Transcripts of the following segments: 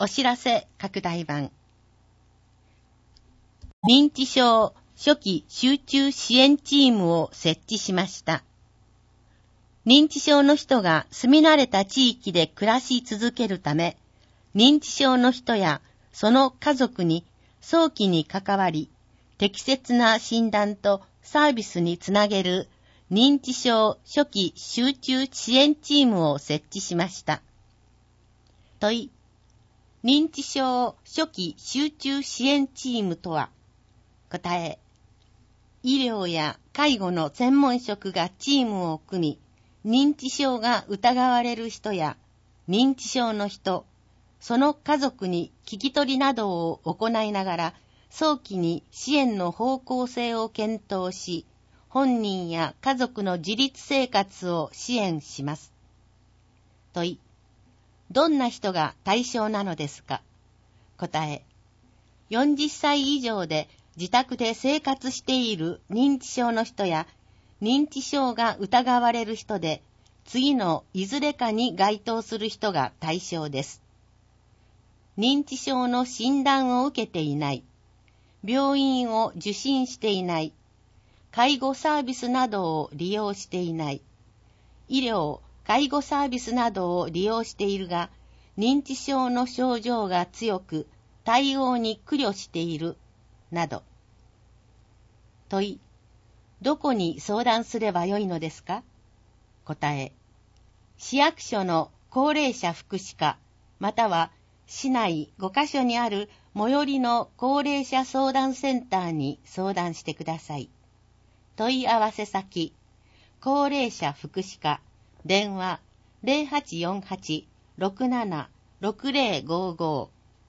お知らせ拡大版。認知症初期集中支援チームを設置しました。認知症の人が住み慣れた地域で暮らし続けるため、認知症の人やその家族に早期に関わり、適切な診断とサービスにつなげる認知症初期集中支援チームを設置しました。問い。認知症初期集中支援チームとは。答え。医療や介護の専門職がチームを組み、認知症が疑われる人や認知症の人、その家族に聞き取りなどを行いながら、早期に支援の方向性を検討し、本人や家族の自立生活を支援します。問い。どんな人が対象なのですか？答え。40歳以上で自宅で生活している認知症の人や認知症が疑われる人で、次のいずれかに該当する人が対象です。認知症の診断を受けていない、病院を受診していない、介護サービスなどを利用していない、医療・介護サービスなどを利用しているが、認知症の症状が強く、対応に苦慮している、など。問い。どこに相談すればよいのですか？答え。市役所の高齢者福祉課、または市内5カ所にある最寄りの高齢者相談センターに相談してください。問い合わせ先。高齢者福祉課、電話 0848-676055。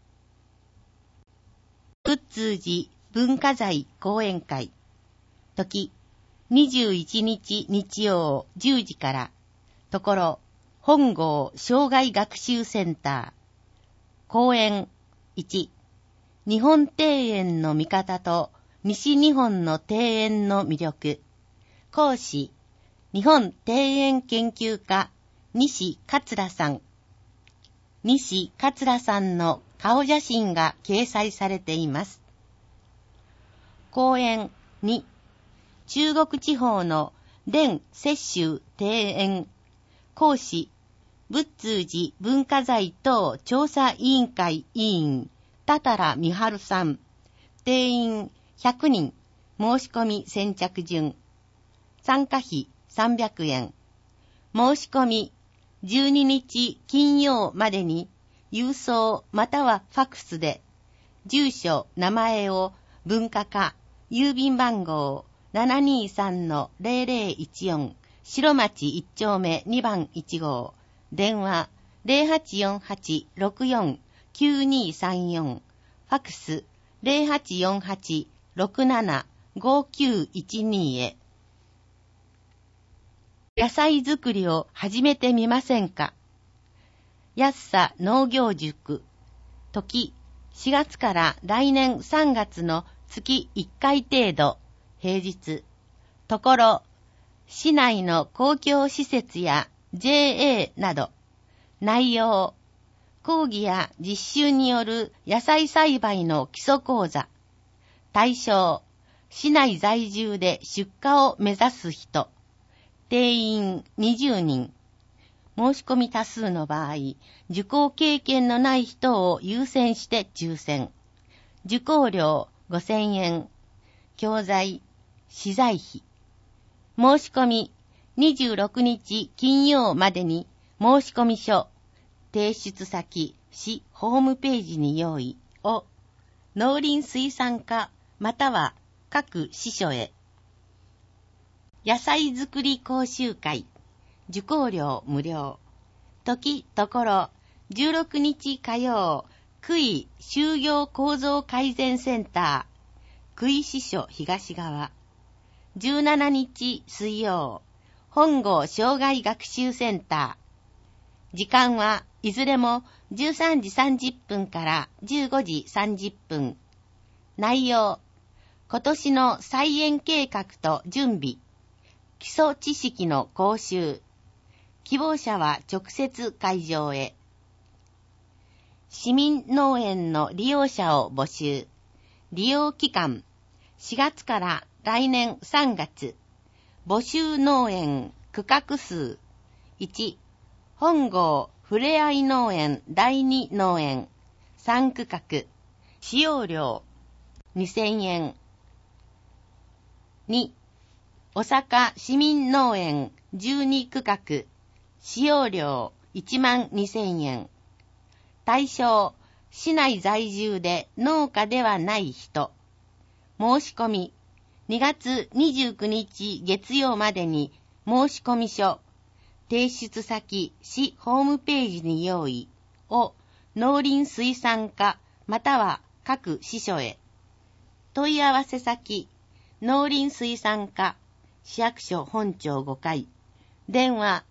仏通寺文化財講演会。時、21日日曜10時から。ところ、本郷障害学習センター。講演1、日本庭園の見方と西日本の庭園の魅力。講師、日本庭園研究家西桂さん。西桂さんの顔写真が掲載されています。講演2、中国地方の伝雪舟庭園。講師、仏通寺文化財等調査委員会委員、多々良美春さん。定員100人。申し込み先着順。参加費300円。申し込み12日金曜までに郵送またはファクスで、住所、名前を文化課、郵便番号 723-0014 白町1丁目2番1号、電話 0848-64-9234、ファクス 0848-67-5912 へ。野菜作りを始めてみませんか？安さ農業塾。時、4月から来年3月の月1回程度、平日。ところ、市内の公共施設や JA など。内容、講義や実習による野菜栽培の基礎講座。対象、市内在住で出荷を目指す人。定員20人。申し込み多数の場合、受講経験のない人を優先して抽選。受講料5000円。教材、資材費。申し込み26日金曜までに申し込み書、提出先、市ホームページに用意を農林水産課または各支所へ。野菜作り講習会。受講料無料。時、ところ、16日火曜、杭就業構造改善センター、杭支所東側。17日水曜、本郷障害学習センター。時間はいずれも13時30分から15時30分。内容、今年の菜園計画と準備。基礎知識の講習。希望者は直接会場へ。 市民農園の利用者を募集。利用期間、4月から来年3月。募集農園区画数。1、本郷ふれあい農園第2農園3区画。使用料2000円。2、大阪市民農園12区画。使用料12000円。対象、市内在住で農家ではない人。申し込み、2月29日月曜までに申し込み書、提出先、市ホームページに用意を農林水産課または各支所へ。問い合わせ先、農林水産課、市役所本庁5階。電話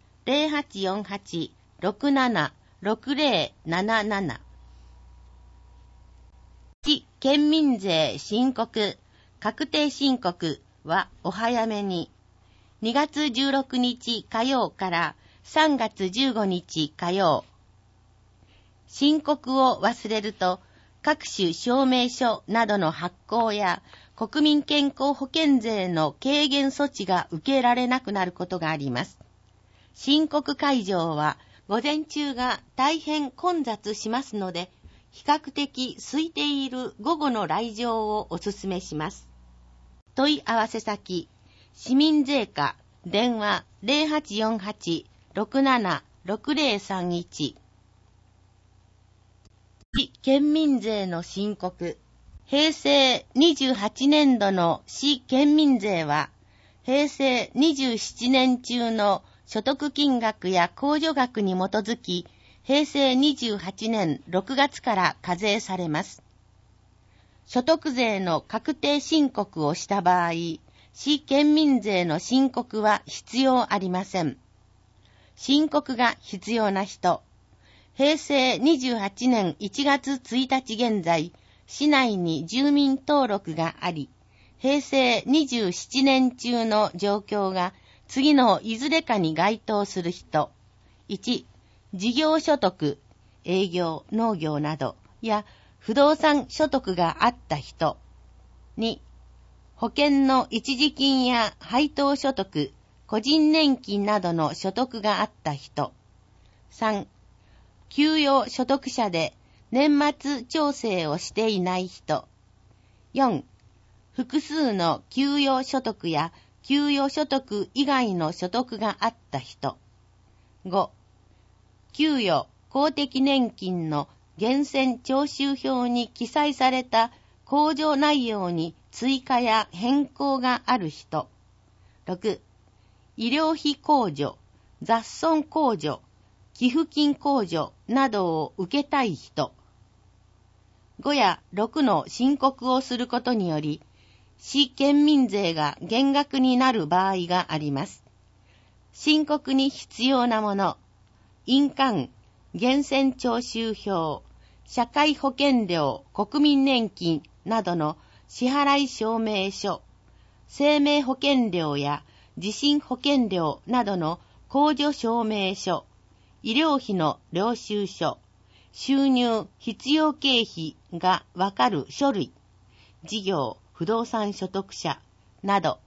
0848-676077。市県民税申告、確定申告はお早めに。2月16日火曜から3月15日火曜。申告を忘れると、各種証明書などの発行や国民健康保険税の軽減措置が受けられなくなることがあります。申告会場は午前中が大変混雑しますので、比較的空いている午後の来場をお勧めします。問い合わせ先、市民税課、電話0848-676031。市県民税の申告。平成28年度の市県民税は、平成27年中の所得金額や控除額に基づき、平成28年6月から課税されます。所得税の確定申告をした場合、市県民税の申告は必要ありません。申告が必要な人、平成28年1月1日現在、市内に住民登録があり、平成27年中の状況が次のいずれかに該当する人。1、事業所得、営業、農業などや不動産所得があった人。2、保険の一時金や配当所得、個人年金などの所得があった人。3、給与所得者で年末調整をしていない人。4、複数の給与所得や給与所得以外の所得があった人。5、給与公的年金の源泉徴収票に記載された控除内容に追加や変更がある人。6、医療費控除、雑損控除、寄付金控除などを受けたい人。5や6の申告をすることにより、市県民税が減額になる場合があります。申告に必要なもの、印鑑、源泉徴収票、社会保険料、国民年金などの支払い証明書、生命保険料や地震保険料などの控除証明書、医療費の領収書、収入必要経費がわかる書類、事業不動産所得者など。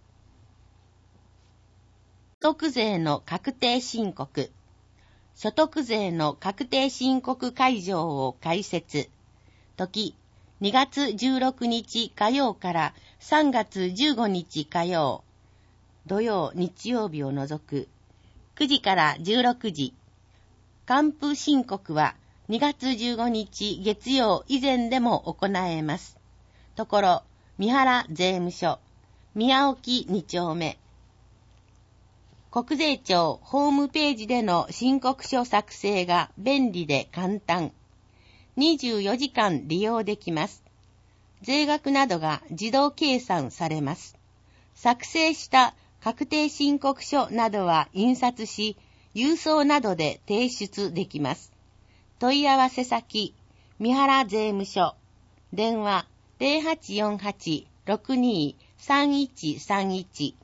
所得税の確定申告。所得税の確定申告会場を開設。時、2月16日火曜から3月15日火曜。土曜、日曜日を除く。9時から16時。還付申告は2月15日月曜以前でも行えます。ところ、三原税務署、宮沖2丁目。国税庁ホームページでの申告書作成が便利で簡単。24時間利用できます。税額などが自動計算されます。作成した確定申告書などは印刷し、郵送などで提出できます。問い合わせ先、三原税務署、電話0848-623131。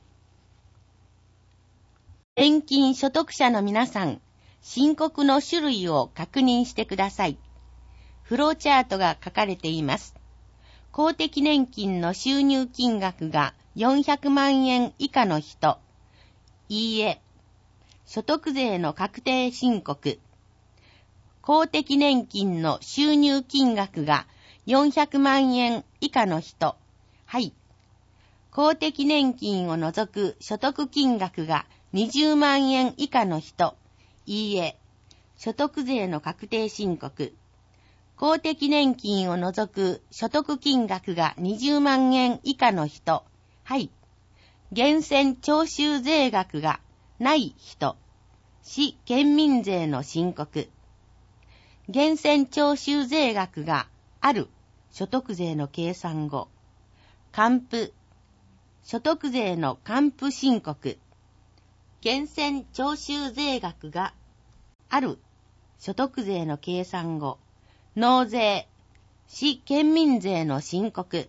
年金所得者の皆さん、申告の種類を確認してください。 フローチャートが書かれています。公的年金の収入金額が400万円以下の人、いいえ、所得税の確定申告。公的年金の収入金額が400万円以下の人、はい。公的年金を除く所得金額が20万円以下の人、いいえ、所得税の確定申告。公的年金を除く所得金額が20万円以下の人、はい。源泉徴収税額がない人、市県民税の申告。源泉徴収税額がある所得税の計算後、還付、所得税の還付申告。源泉徴収税額がある所得税の計算後、納税、市県民税の申告。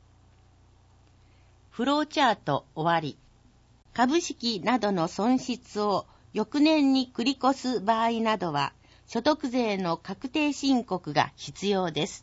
フローチャート終わり。株式などの損失を翌年に繰り越す場合などは、所得税の確定申告が必要です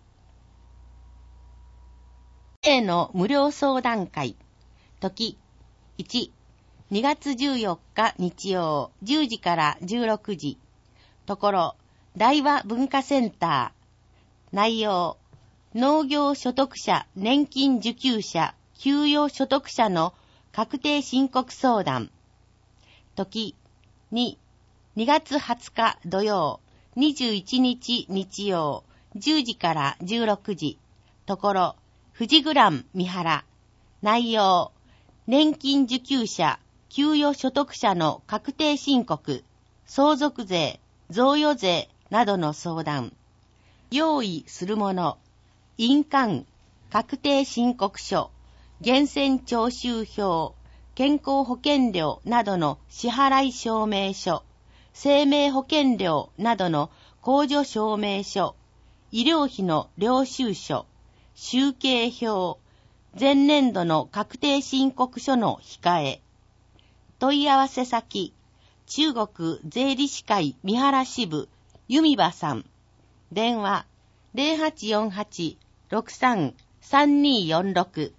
。A の無料相談会。時、1、2月14日日曜10時から16時。ところ、大和文化センター。内容、農業所得者、年金受給者、給与所得者の確定申告相談。時、2月20日土曜、21日日曜、10時から16時。ところ、富士グラン三原。内容、年金受給者、給与所得者の確定申告、相続税、贈与税などの相談。用意するもの、印鑑、確定申告書、源泉徴収票、健康保険料などの支払い証明書、生命保険料などの控除証明書、医療費の領収書、集計表、前年度の確定申告書の控え。問い合わせ先、中国税理士会三原支部、弓場さん。電話、0848-63-3246。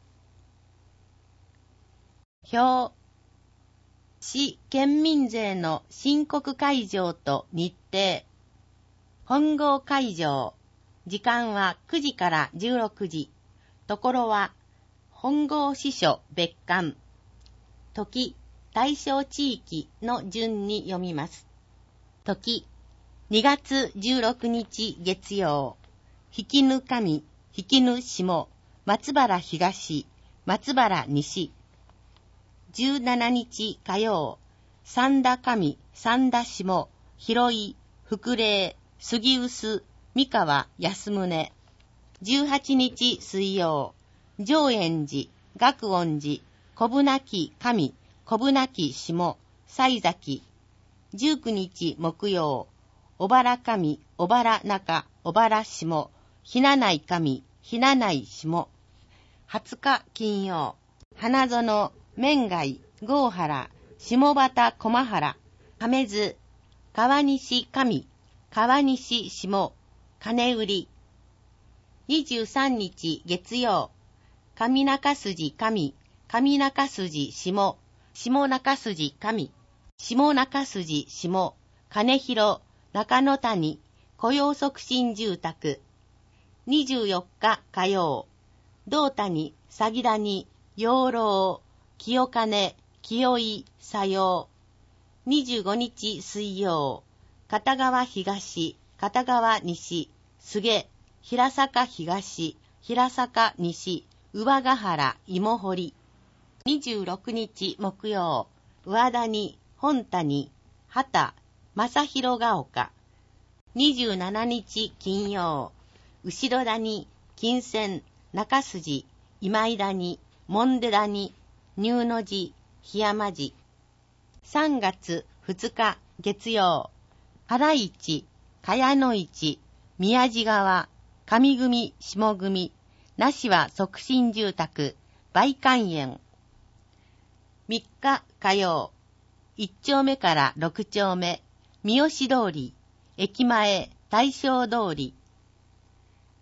表、市県民税の申告会場と日程。本号会場。時間は9時から16時。ところは、本号支所別館。時、対象地域の順に読みます。時、2月16日月曜。引ぬ上、引ぬ下、松原東、松原西。17日火曜。三田上、三田下、広井、福霊、杉臼、三河、安宗。18日水曜。上円寺、学恩寺、小舟木上、小舟木下、西崎。19日木曜。小原上、小原中、小原下、ひなない上、ひなない下。20日金曜。花園、麺街、郷原、下畑駒原、亀津、川西上、川西下、金売り。23日月曜。上中筋上、上中筋下、下中筋上、下中筋下、金広、中野谷、雇用促進住宅。24日火曜。道谷、詐欺谷、養老、清金、清井、佐用。25日水曜。片側東、片側西、菅、平坂東、平坂西、上ヶ原、芋掘。26日木曜。上谷、本谷、畑、正広が丘。27日金曜。後ろ谷、金泉、中筋、今井谷、門出谷、入野寺、檜山寺。3月2日月曜。原市、茅野市、宮地川、上組、下組、那須は促進住宅、梅関園。3日火曜。1丁目から6丁目、三好通り、駅前、大正通り。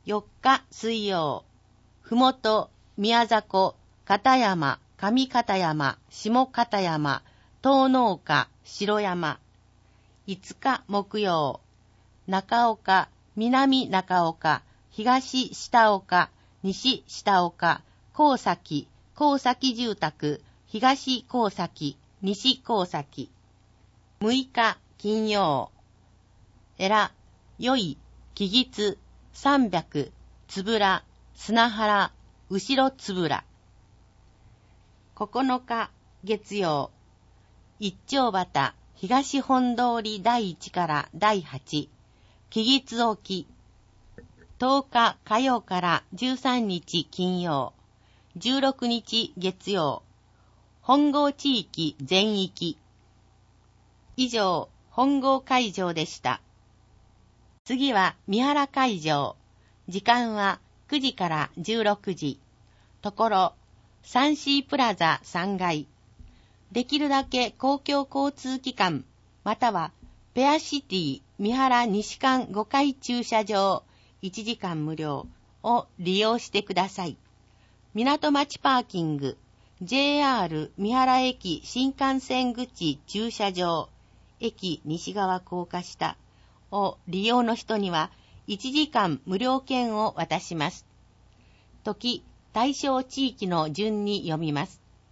4日水曜、ふもと、宮迫、片山、上片山、下片山、東農家、城山。5日木曜、中岡、南中岡、東下岡、西下岡、高崎、高崎住宅、東高崎、西高崎。6日金曜、えら、よい、きぎつ、300、つぶら、砂原、後ろつぶら。9日月曜、一丁畑、東本通り第1から第8、きぎつ沖。10日火曜から13日金曜、16日月曜、本郷地域全域。以上、本郷会場でした。次は三原会場。時間は9時から16時。ところ、サンシープラザ3階。できるだけ公共交通機関、またはペアシティ三原西館5階駐車場1時間無料を利用してください。港町パーキング、JR 三原駅新幹線口駐車場、駅西側高架下を利用の人には1時間無料券を渡します。時、対象地域の順に読みます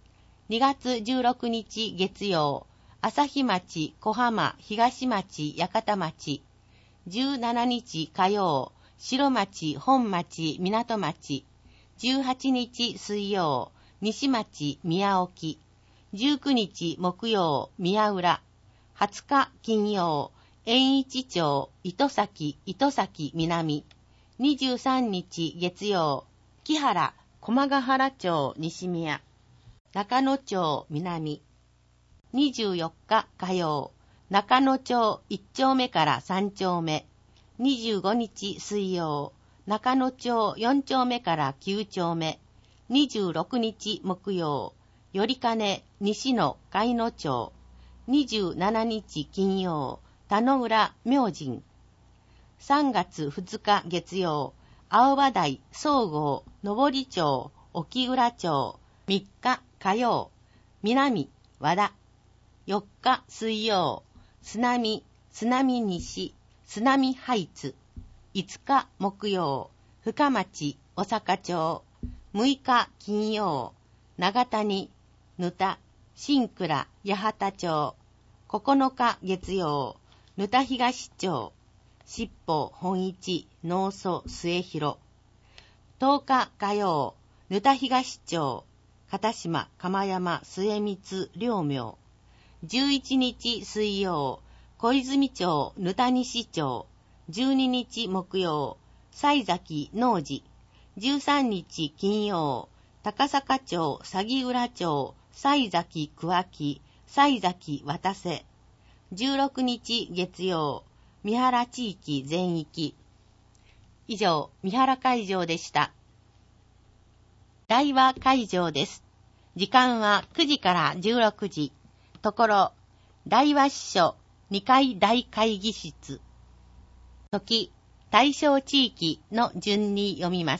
。2月16日月曜、朝日町、小浜、東町、八幡町。17日火曜、白町、本町、港町。18日水曜、西町、宮沖。19日木曜、宮浦。20日金曜、円一町、糸崎南。23日月曜、木原、駒ヶ原町、西宮。中野町、南。24日火曜、中野町1丁目から3丁目。25日水曜、中野町4丁目から9丁目。26日木曜、よりかね西野海野町。27日金曜、田野浦明神。3月2日月曜、青葉台、総合、上り町、沖浦町。3日火曜、南、和田。4日水曜、須波西、須波ハイツ。5日木曜、深町、小坂町。6日金曜、長谷、ぬた、新倉、八幡町。9日月曜、ぬた東町。七宝、本一、農祖、末広。10日火曜、ぬた東町。片島、釜山、末光、両名。11日水曜、小泉町、ぬた西町。12日木曜、西崎、農寺。13日金曜、高坂町、鷺浦町、西崎、桑木、西崎、渡瀬。16日月曜、三原地域全域。以上、三原会場でした。大和会場です。時間は9時から16時。ところ、大和支所2階大会議室。時、対象地域の順に読みます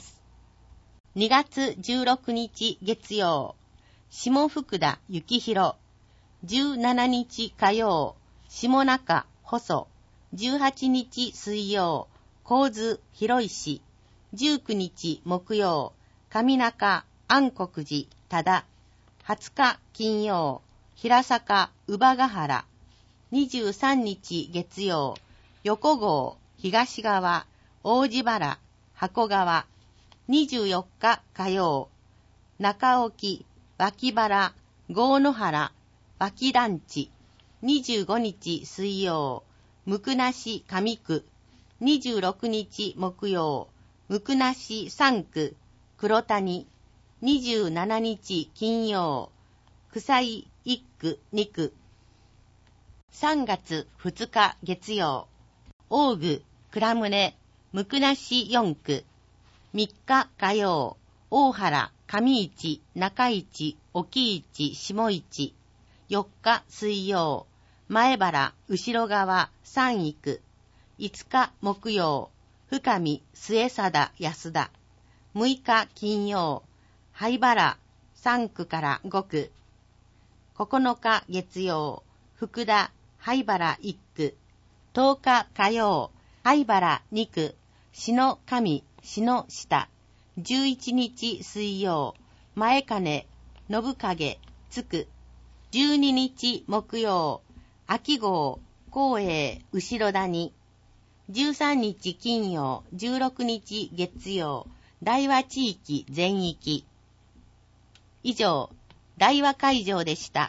。2月16日月曜、下福田幸宏。17日火曜、下中細。18日水曜、神津広石。19日木曜、上中安国寺多田。20日金曜、平坂乳母ヶ原。23日月曜、横郷東側王子原箱川。24日火曜、中沖脇原郷野原脇団地。25日水曜、向無上区。26日木曜、向無3区黒谷。27日金曜、草井1区2区。3月2日月曜、大具倉宗向無4区。3日火曜、大原上市中市沖市下市。4日水曜、前原後ろ側3区。5日木曜、 深見末貞安田。6日金曜、灰原3区から5区。9日月曜、福田灰原1区。10日火曜、灰原2区、篠上篠下。11日水曜、前金信影津区。12日木曜、秋号光栄後谷。13日金曜、16日月曜、大和地域全域。以上、大和会場でした。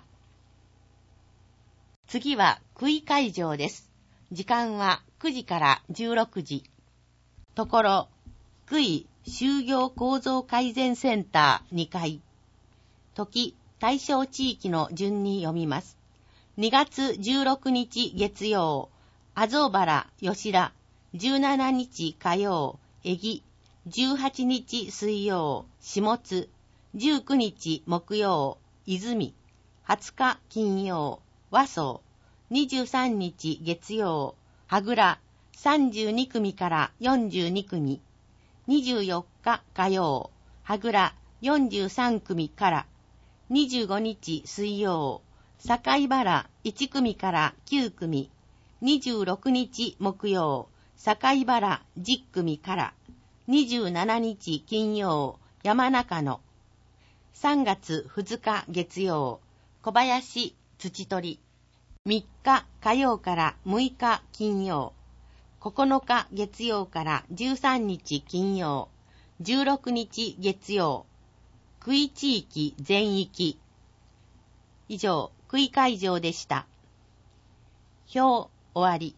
次は久井会場です。時間は9時から16時。ところ、久井就業構造改善センター2階。時、対象地域の順に読みます。2月16日月曜、阿蔵原吉田。17日火曜、江木。18日水曜、下津。19日木曜、泉。20日金曜、和装。23日月曜、羽倉。32組から42組。24日火曜、羽倉。43組から。25日水曜、境原1組から9組。26日木曜、境原10組から。27日金曜、山中野。3月2日月曜、小林土取。3日火曜から6日金曜。9日月曜から13日金曜。16日月曜。久井地域全域。以上、久井会場でした。表終わり。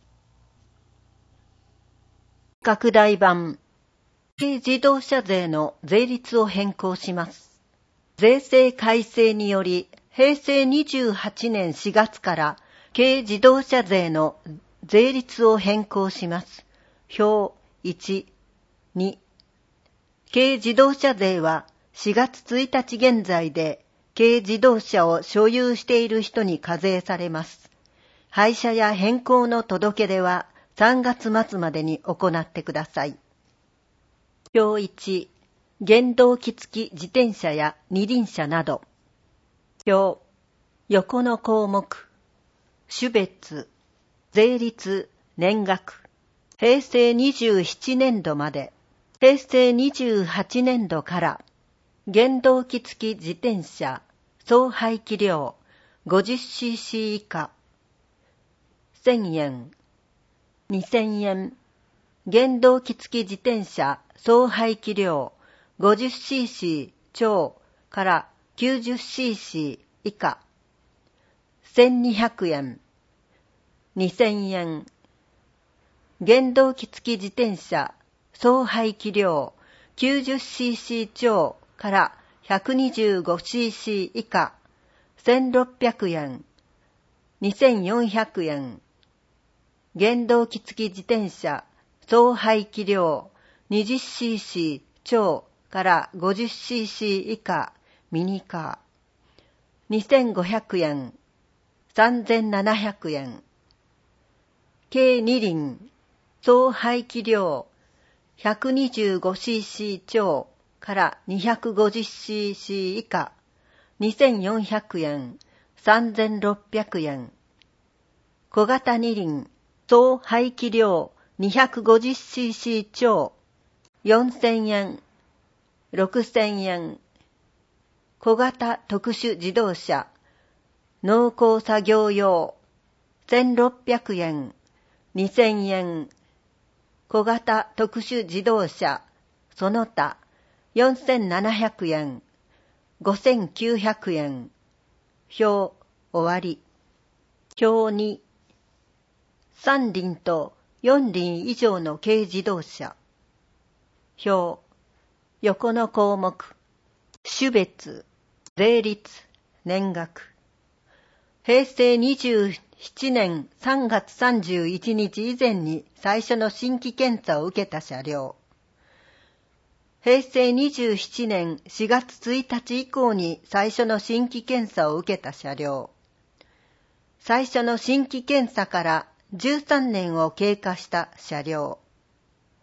拡大版。軽自動車税の税率を変更します。税制改正により、平成28年4月から軽自動車税の税率を変更します。表1、2。軽自動車税は4月1日現在で軽自動車を所有している人に課税されます。廃車や変更の届け出は3月末までに行ってください。表1、原動機付き自転車や二輪車など。表、横の項目、種別、税率、年額、平成27年度まで、平成28年度から、原動機付き自転車、総排気量、50cc 以下、1000円、2000円、原動機付き自転車、総排気量、50cc 超から90cc 以下、1200円、2000円、原動機付き自転車、総排気量、90cc 超から125cc 以下、1600円、2400円、原動機付き自転車、総排気量、20cc 超から50cc 以下、ミニカー、2500円、3700円。軽二輪、総排気量、125cc 超から250cc 以下、2400円、3600円。小型二輪、総排気量、250cc 超、4000円、6000円。小型特殊自動車、農耕作業用、1600円、2000円。小型特殊自動車、その他、4700円、5900円。表、終わり。表2、3輪と4輪以上の軽自動車。表、横の項目、種別、税率、年額。平成27年3月31日以前に最初の新規検査を受けた車両。平成27年4月1日以降に最初の新規検査を受けた車両。最初の新規検査から13年を経過した車両。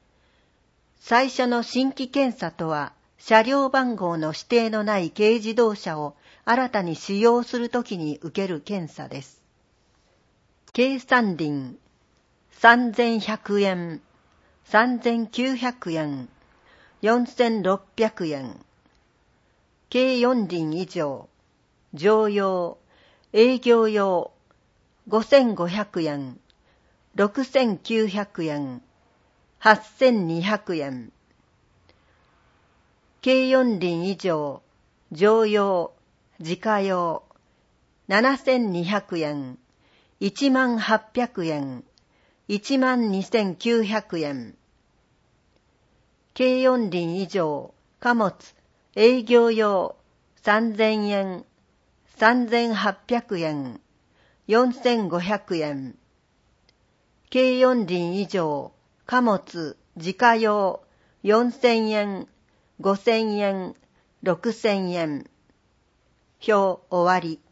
最初の新規検査とは、車両番号の指定のない軽自動車を新たに使用するときに受ける検査です。軽三輪、3100円、3900円、4600円。軽四輪以上、乗用、営業用、5500円、6900円、8200円。軽四輪以上、乗用、自家用、7200円、10800円、12900円。軽四輪以上、貨物、営業用、3000円、3800円、4500円。軽四輪以上、貨物、自家用、4000円、5000円、6000円。表終わり。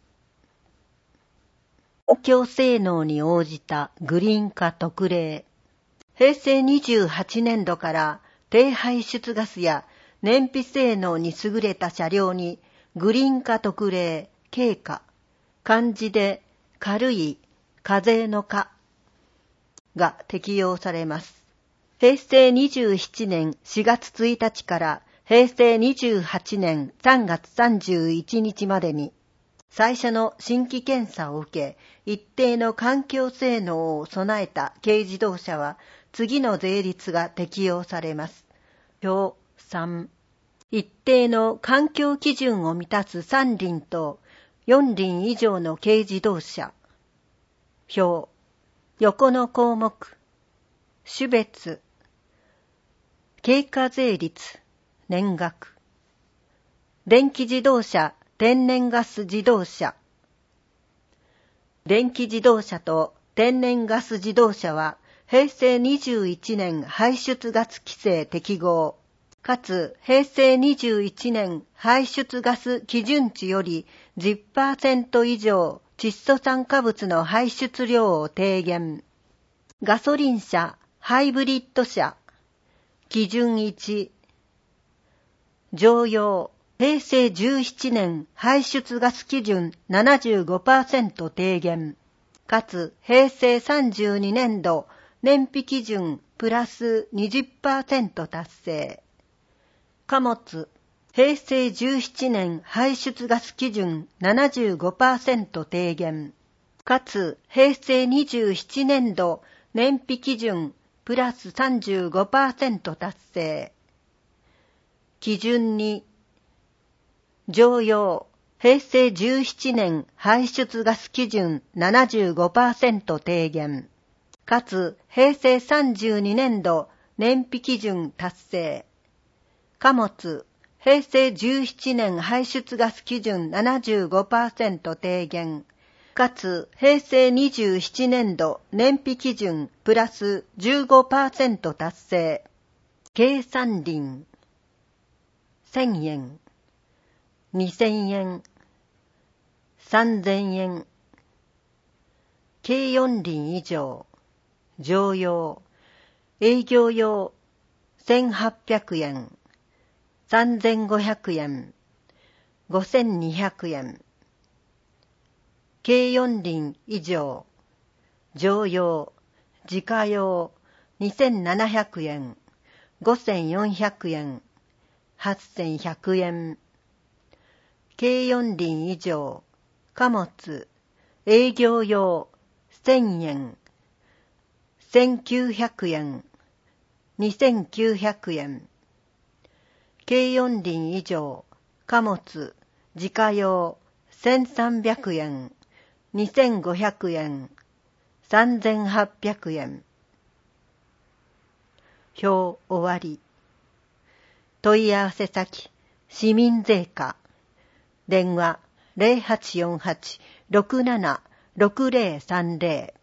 公共性能に応じたグリーン化特例。平成28年度から低排出ガスや燃費性能に優れた車両にグリーン化特例、軽化、漢字で軽い、課税の課が適用されます。平成27年4月1日から平成28年3月31日までに、最初の新規検査を受け、一定の環境性能を備えた軽自動車は、次の税率が適用されます。表3。一定の環境基準を満たす3輪と4輪以上の軽自動車。表。横の項目。種別。経過税率。年額。電気自動車、天然ガス自動車。電気自動車と天然ガス自動車は平成21年排出ガス規制適合、かつ平成21年排出ガス基準値より 10% 以上窒素酸化物の排出量を低減。ガソリン車、ハイブリッド車。基準1。乗用。平成17年排出ガス基準 75% 低減、かつ平成32年度燃費基準プラス 20% 達成。貨物、平成17年排出ガス基準 75% 低減、かつ平成27年度燃費基準プラス 35% 達成。基準2、乗用、平成17年排出ガス基準 75% 低減、かつ平成32年度燃費基準達成。貨物、平成17年排出ガス基準 75% 低減、かつ平成27年度燃費基準プラス 15% 達成。軽三輪、1000円。2000円、3000円。軽四輪以上、乗用、営業用、1800円、3500円、5200円。軽四輪以上、乗用、自家用、2700円、5400円、8100円。軽四輪以上、貨物、営業用、1000円、1900円、2900円。軽四輪以上、貨物、自家用、1300円、2500円、3800円。表終わり。問い合わせ先、市民税課。電話 0848-67-6030